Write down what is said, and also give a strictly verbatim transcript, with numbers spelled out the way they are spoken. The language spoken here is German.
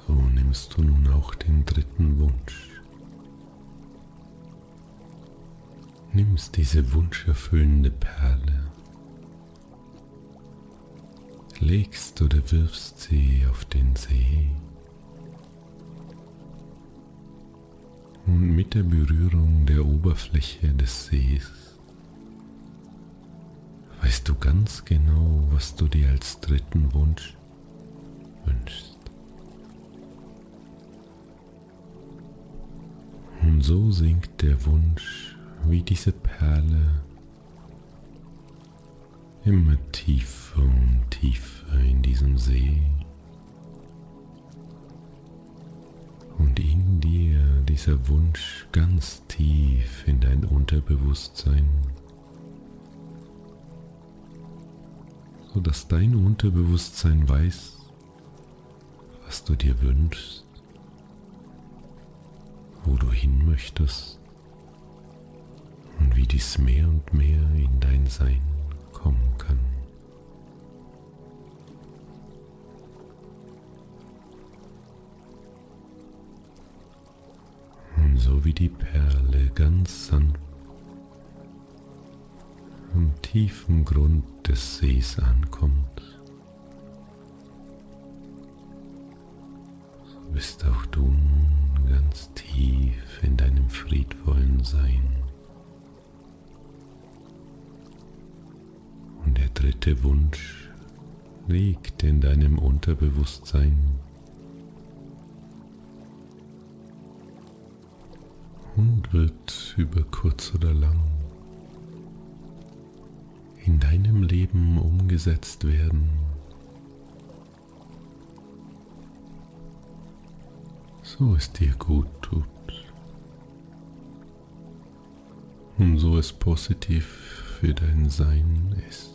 So nimmst du nun auch den dritten Wunsch. Nimmst diese wunscherfüllende Perle, legst oder wirfst sie auf den See und mit der Berührung der Oberfläche des Sees weißt du ganz genau, was du dir als dritten Wunsch wünschst. Und so sinkt der Wunsch wie diese Perle immer tiefer und tiefer in diesem See. Und in dir dieser Wunsch ganz tief in dein Unterbewusstsein, sodass dein Unterbewusstsein weiß, was du dir wünschst, wo du hin möchtest und wie dies mehr und mehr in dein Sein kommen kann. Und so wie die Perle ganz sanft am tiefen Grund des Sees ankommt, so bist auch du nun ganz tief in deinem friedvollen Sein. Und der dritte Wunsch liegt in deinem Unterbewusstsein und wird über kurz oder lang in deinem Leben umgesetzt werden, so es dir gut tut und so es positiv für dein Sein ist.